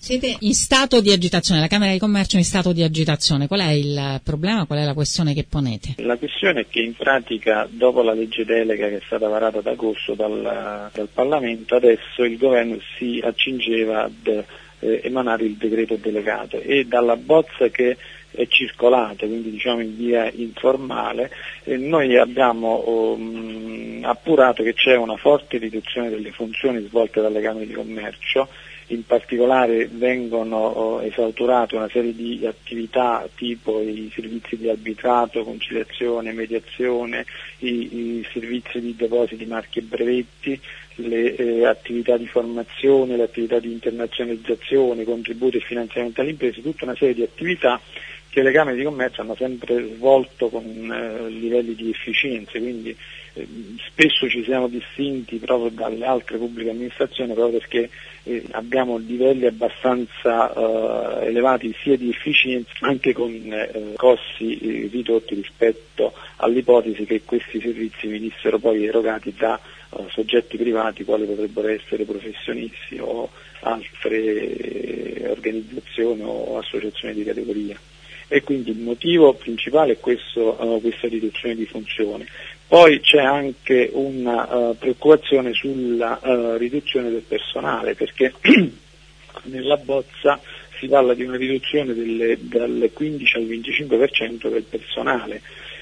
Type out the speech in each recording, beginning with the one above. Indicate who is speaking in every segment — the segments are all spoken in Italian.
Speaker 1: Siete in stato di agitazione, la Camera di Commercio è in stato di agitazione. Qual è il problema, qual è la questione che ponete?
Speaker 2: La questione è che in pratica dopo la legge delega che è stata varata ad agosto dal Parlamento, adesso il governo si accingeva ad emanare il decreto delegato e dalla bozza che è circolata, quindi diciamo in via informale, noi abbiamo appurato che c'è una forte riduzione delle funzioni svolte dalle Camere di Commercio. In particolare vengono esautorate una serie di attività tipo i servizi di arbitrato, conciliazione, mediazione, i servizi di depositi, marchi e brevetti, le attività di formazione, le attività di internazionalizzazione, contributi e finanziamento alle imprese, tutta una serie di attività che le Camere di Commercio hanno sempre svolto con livelli di efficienza, quindi spesso ci siamo distinti proprio dalle altre pubbliche amministrazioni proprio perché abbiamo livelli abbastanza elevati sia di efficienza anche con costi ridotti rispetto all'ipotesi che questi servizi venissero poi erogati da soggetti privati quali potrebbero essere professionisti o altre organizzazioni o associazioni di categoria. E quindi il motivo principale è questa riduzione di funzioni. Poi c'è anche una preoccupazione sulla riduzione del personale, perché nella bozza si parla di una riduzione dal 15 al 25% del personale.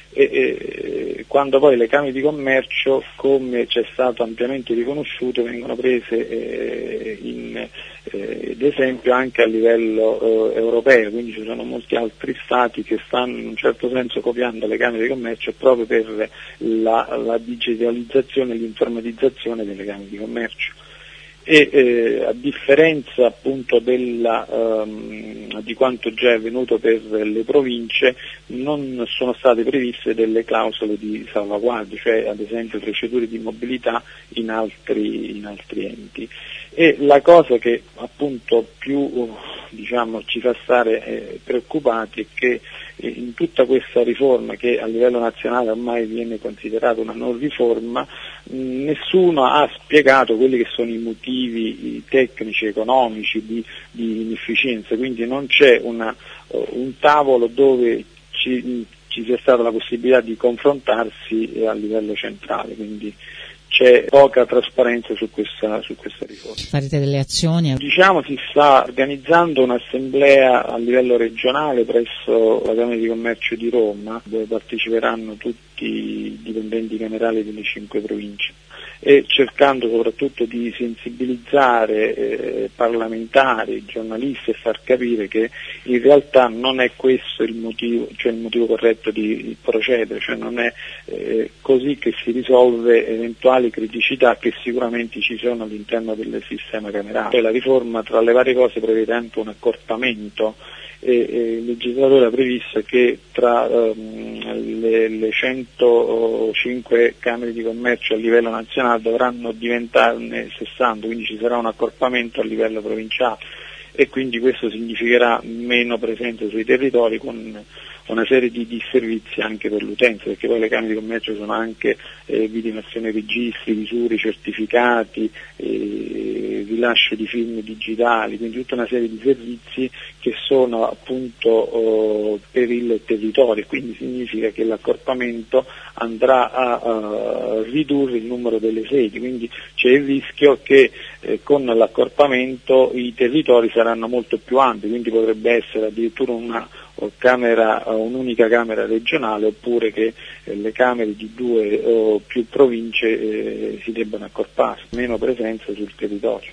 Speaker 2: Quando poi le Camere di Commercio, come c'è stato ampiamente riconosciuto, vengono prese ad esempio anche a livello europeo, quindi ci sono molti altri stati che stanno in un certo senso copiando le Camere di Commercio proprio per la digitalizzazione e l'informatizzazione delle Camere di Commercio. A differenza appunto di quanto già è avvenuto per le province, non sono state previste delle clausole di salvaguardia, cioè ad esempio procedure di mobilità in altri enti. E la cosa che appunto più ci fa stare preoccupati è che in tutta questa riforma, che a livello nazionale ormai viene considerata una non riforma, nessuno ha spiegato quelli che sono i motivi tecnici, economici di inefficienza, quindi non c'è un tavolo dove ci sia stata la possibilità di confrontarsi a livello centrale, quindi c'è poca trasparenza su questa riforma.
Speaker 1: Farete delle azioni?
Speaker 2: Si sta organizzando un'assemblea a livello regionale presso la Camera di Commercio di Roma, dove parteciperanno tutti i dipendenti camerali delle 5 province, e cercando soprattutto di sensibilizzare parlamentari, giornalisti e far capire che in realtà non è questo il motivo corretto di procedere, cioè non è così che si risolve eventuali criticità che sicuramente ci sono all'interno del sistema camerale. La riforma tra le varie cose prevede anche un accorpamento e il legislatore ha previsto che tra le 105 Camere di Commercio a livello nazionale dovranno diventarne 60, quindi ci sarà un accorpamento a livello provinciale e quindi questo significherà meno presenza sui territori con una serie di disservizi anche per l'utenza, perché poi le Camere di Commercio sono anche vidimazione registri, visuri, certificati, rilascio di firme digitali, quindi tutta una serie di servizi che sono appunto per il territorio, quindi significa che l'accorpamento andrà a ridurre il numero delle sedi, quindi c'è il rischio che con l'accorpamento i territori saranno molto più ampi, quindi potrebbe essere addirittura un'unica Camera regionale, oppure che le Camere di 2 o più province si debbano accorpare, meno presenza sul territorio.